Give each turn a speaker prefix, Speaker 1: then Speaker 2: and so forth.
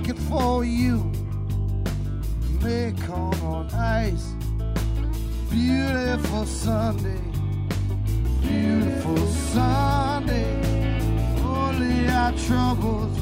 Speaker 1: walking for you. Macon on ice. Beautiful Sunday. Beautiful Sunday. Only our troubles